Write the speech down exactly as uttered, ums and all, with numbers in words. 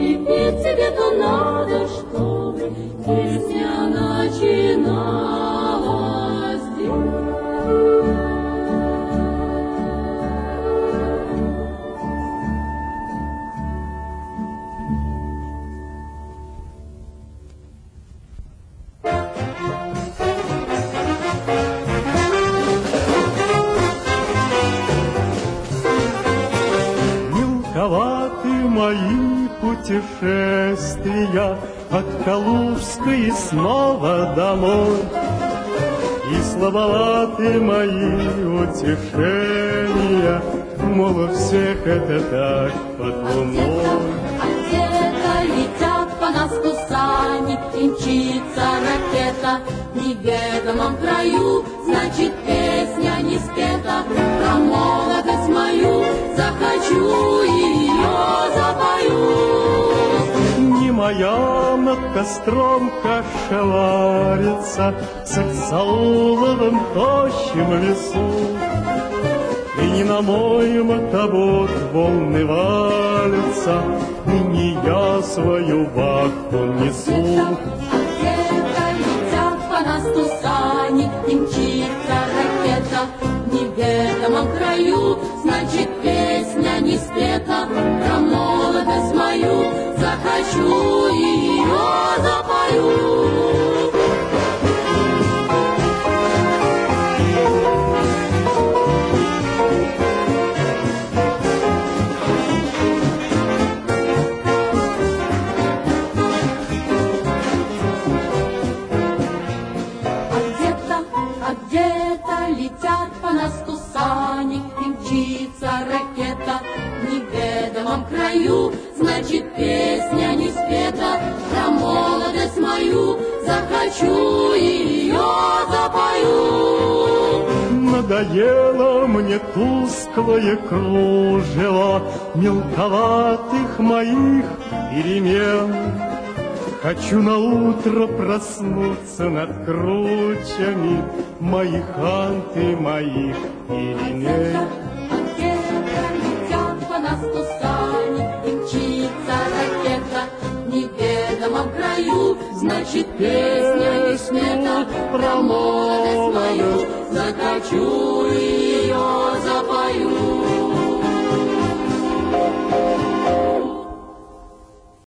И петь тебе-то надо, чтобы песня начиналась здесь. Мелковаты мои путешествия от Калужской и снова домой, и слабоваты мои утешения, мол, у всех это так под луной. А где-то летят по нас сани, и мчится ракета в неведомом краю, значит, песня не спета. Про молодость мою захочу ее запою. Не моя над костром кашеварится в саксауловом тощем лесу, и не на мой мотобот волны валятся, и не я свою вахту несу. А где-то летят по нас сани, и мчится ракета в неведомом краю, значит, песня не спета. Про молодость мою захочу ее запою. Летят по нас сани, и мчится ракета в неведомом краю, значит, песня не спета. Про молодость мою захочу ее запою. Надоело мне тусклое кружево мелковатых моих перемен. Хочу наутро проснуться над кручами моих анты, моих перемен. А где-то летят по нас сани, и мчится ракета в неведомом краю, значит, песня не смета. Про молодость мою захочу и